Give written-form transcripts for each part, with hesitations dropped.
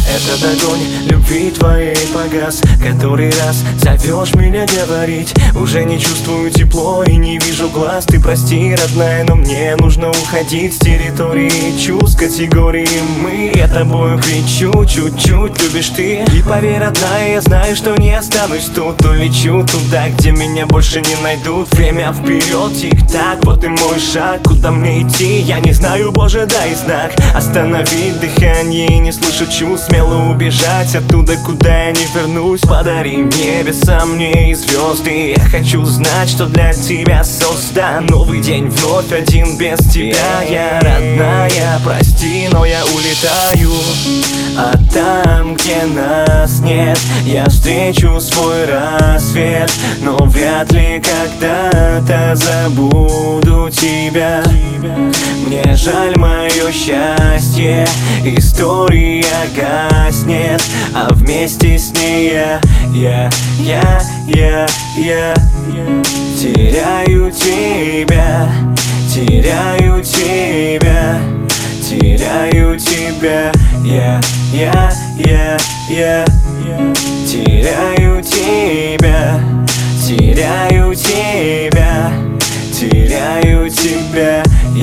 Этот огонь любви твоей погас, который раз зовешь меня говорить. Уже не чувствую тепло и не вижу глаз. Ты прости, родная, но мне нужно уходить с территории чувств категории мы. Я тобою кричу, чуть-чуть любишь ты. И поверь, родная, я знаю, что не останусь тут. Улечу туда, где меня больше не найдут. Время вперед, тик-так, вот и мой шаг. Куда мне идти, я не знаю, Боже, дай знак. Остановить дыхание и не слышать чувств. Смело убежать оттуда, куда я не вернусь. Подари небеса мне и звезды. Я хочу знать, что для тебя создан. Новый день вновь один без тебя. Я родная, прости, но я улетаю. А там, где нас нет, я встречу свой рассвет. Но вряд ли когда-то забуду тебя. Мне жаль, мое счастье, история гаснет, а вместе с ней я теряю тебя, теряю тебя, теряю тебя, теряю тебя, теряю тебя, теряю тебя,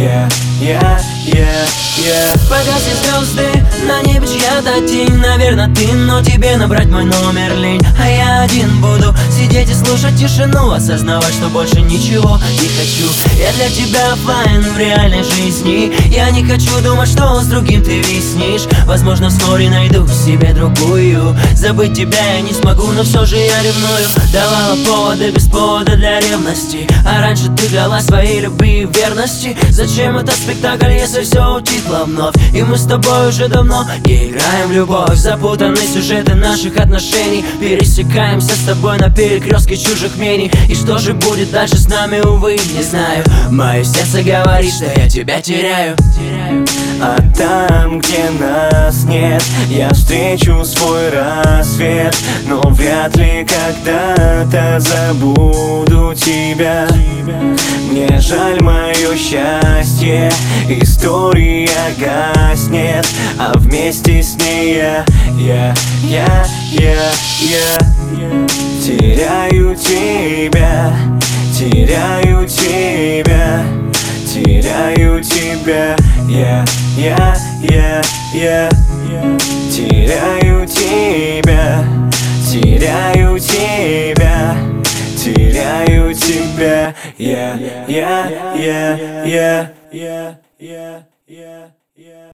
Погасли звезды, на небе чья-то тень. Наверное, ты, но тебе набрать мой номер лень. А я один буду сидеть и слушать тишину, осознавать, что больше ничего не хочу. Я для тебя оффлайн в реальной жизни. Я не хочу думать, что с другим ты виснешь. Возможно, вскоре найду себе другую. Забыть тебя я не смогу, но все же я ревную. Давала поводы без повода для ревности. А раньше ты дала своей любви и верности. Зачем этот спектакль, если все утихло вновь? И мы с тобой уже давно не играем в любовь. Запутаны сюжеты наших отношений. Пересекаемся с тобой на перекрестке чужих мнений. И что же будет дальше с нами, увы, не знаю. Мое сердце говорит, что я тебя теряю. А там, где нас нет, я встречу свой рассвет. Но вряд ли когда-то забуду тебя. Мне жаль, мое счастье, история гаснет, а вместе с ней я теряю тебя, теряю тебя, теряю тебя, теряю тебя, теряю тебя, теряю тебя,